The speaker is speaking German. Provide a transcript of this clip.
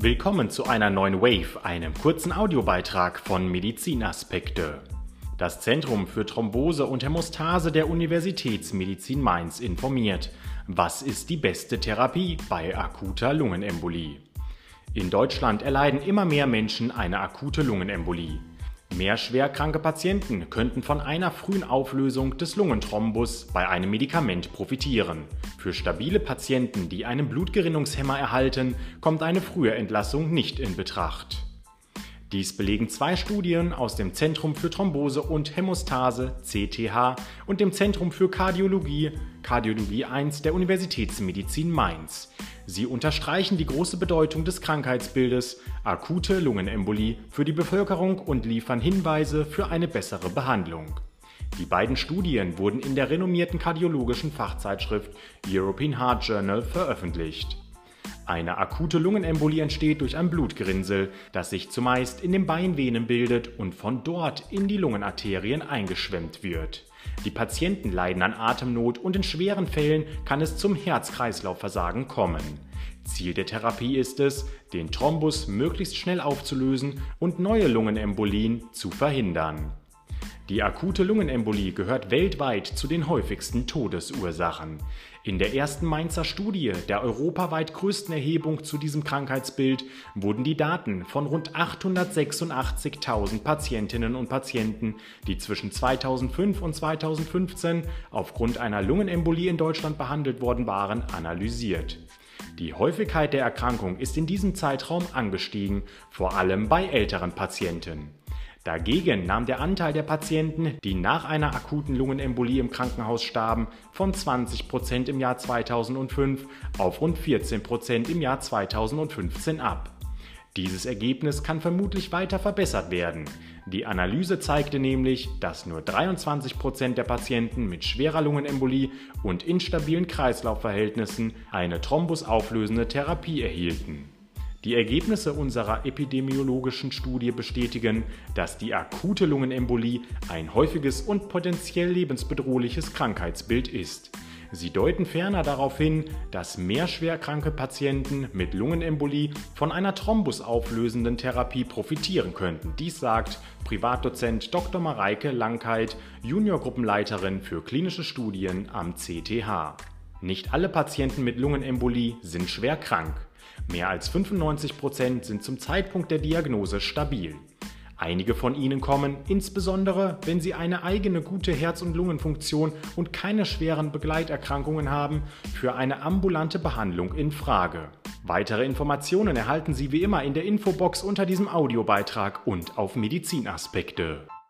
Willkommen zu einer neuen Wave, einem kurzen Audiobeitrag von Medizinaspekte. Das Zentrum für Thrombose und Hämostase der Universitätsmedizin Mainz informiert: Was ist die beste Therapie bei akuter Lungenembolie? In Deutschland erleiden immer mehr Menschen eine akute Lungenembolie. Mehr schwerkranke Patienten könnten von einer frühen Auflösung des Lungenthrombus bei einem Medikament profitieren. Für stabile Patienten, die einen Blutgerinnungshemmer erhalten, kommt eine frühe Entlassung nicht in Betracht. Dies belegen 2 Studien aus dem Zentrum für Thrombose und Hämostase (CTH) und dem Zentrum für Kardiologie Kardiologie 1 der Universitätsmedizin Mainz. Sie unterstreichen die große Bedeutung des Krankheitsbildes akute Lungenembolie für die Bevölkerung und liefern Hinweise für eine bessere Behandlung. Die beiden Studien wurden in der renommierten kardiologischen Fachzeitschrift European Heart Journal veröffentlicht. Eine akute Lungenembolie entsteht durch ein Blutgerinnsel, das sich zumeist in den Beinvenen bildet und von dort in die Lungenarterien eingeschwemmt wird. Die Patienten leiden an Atemnot und in schweren Fällen kann es zum Herz-Kreislauf-Versagen kommen. Ziel der Therapie ist es, den Thrombus möglichst schnell aufzulösen und neue Lungenembolien zu verhindern. Die akute Lungenembolie gehört weltweit zu den häufigsten Todesursachen. In der ersten Mainzer Studie, der europaweit größten Erhebung zu diesem Krankheitsbild, wurden die Daten von rund 886.000 Patientinnen und Patienten, die zwischen 2005 und 2015 aufgrund einer Lungenembolie in Deutschland behandelt worden waren, analysiert. Die Häufigkeit der Erkrankung ist in diesem Zeitraum angestiegen, vor allem bei älteren Patienten. Dagegen nahm der Anteil der Patienten, die nach einer akuten Lungenembolie im Krankenhaus starben, von 20% im Jahr 2005 auf rund 14% im Jahr 2015 ab. Dieses Ergebnis kann vermutlich weiter verbessert werden. Die Analyse zeigte nämlich, dass nur 23% der Patienten mit schwerer Lungenembolie und instabilen Kreislaufverhältnissen eine thrombusauflösende Therapie erhielten. Die Ergebnisse unserer epidemiologischen Studie bestätigen, dass die akute Lungenembolie ein häufiges und potenziell lebensbedrohliches Krankheitsbild ist. Sie deuten ferner darauf hin, dass mehr schwerkranke Patienten mit Lungenembolie von einer thrombusauflösenden Therapie profitieren könnten. Dies sagt Privatdozent Dr. Mareike Langkeit, Juniorgruppenleiterin für klinische Studien am CTH. Nicht alle Patienten mit Lungenembolie sind schwer krank. Mehr als 95% sind zum Zeitpunkt der Diagnose stabil. Einige von ihnen kommen, insbesondere wenn sie eine eigene gute Herz- und Lungenfunktion und keine schweren Begleiterkrankungen haben, für eine ambulante Behandlung in Frage. Weitere Informationen erhalten Sie wie immer in der Infobox unter diesem Audiobeitrag und auf Medizinaspekte.